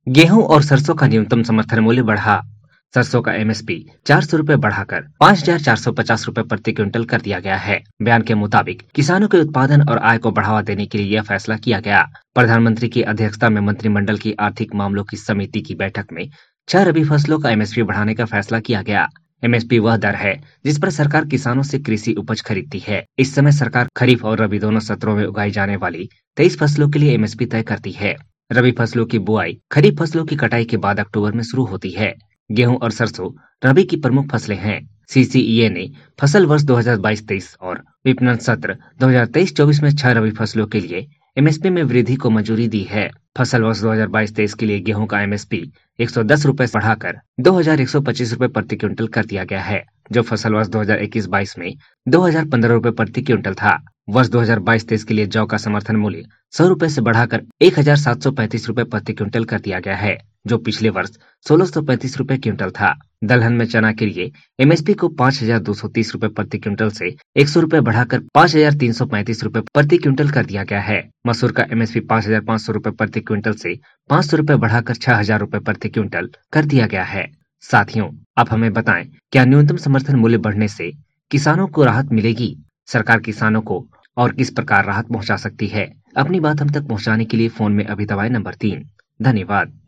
गेहूं और सरसों का न्यूनतम समर्थन मूल्य बढ़ा। सरसों का एमएसपी 400 रुपए बढ़ाकर 5,450 रुपए प्रति क्विंटल कर दिया गया है। बयान के मुताबिक किसानों के उत्पादन और आय को बढ़ावा देने के लिए यह फैसला किया गया। प्रधानमंत्री की अध्यक्षता में मंत्रिमंडल की आर्थिक मामलों की समिति की बैठक में 6 रबी फसलों का एमएसपी बढ़ाने का फैसला किया गया। एमएसपी वह दर है जिस पर सरकार किसानों से कृषि उपज खरीदती है। इस समय सरकार खरीफ और रबी दोनों सत्रों में उगाई जाने वाली 23 फसलों के लिए एमएसपी तय करती है। रबी फसलों की बुआई खरीफ फसलों की कटाई के बाद अक्टूबर में शुरू होती है। गेहूं और सरसों रबी की प्रमुख फसलें हैं। सीसीईए ने फसल वर्ष 2022-23 और विपणन सत्र 2023-24 में 6 रबी फसलों के लिए एमएसपी में वृद्धि को मंजूरी दी है। फसल वर्ष 2022-23 के लिए गेहूं का एमएसपी 110 रुपए बढ़ाकर 2,125 रुपए प्रति क्विंटल कर दिया गया है, जो फसल वर्ष 2021-22 में 2,015 रुपए प्रति क्विंटल था। वर्ष 2022-23 के लिए जौ का समर्थन मूल्य 100 रुपए से बढ़ाकर 1,735 रुपए प्रति क्विंटल कर दिया गया है, जो पिछले वर्ष 1,635 रुपए क्विंटल था। दलहन में चना के लिए एमएसपी को 5,230 रुपए प्रति क्विंटल से 100 रुपए बढ़ाकर 5,335 रुपए प्रति क्विंटल कर दिया गया है। मसूर का एमएसपी 5,500 रुपए प्रति क्विंटल से 500 रुपए बढ़ाकर 6,000 रुपए प्रति क्विंटल कर दिया गया है। साथियों, आप हमें बताएं, क्या न्यूनतम समर्थन मूल्य बढ़ने से किसानों को राहत मिलेगी? सरकार किसानों को और किस प्रकार राहत पहुंचा सकती है? अपनी बात हम तक पहुंचाने के लिए फोन में अभी दबाएं नंबर 3। धन्यवाद।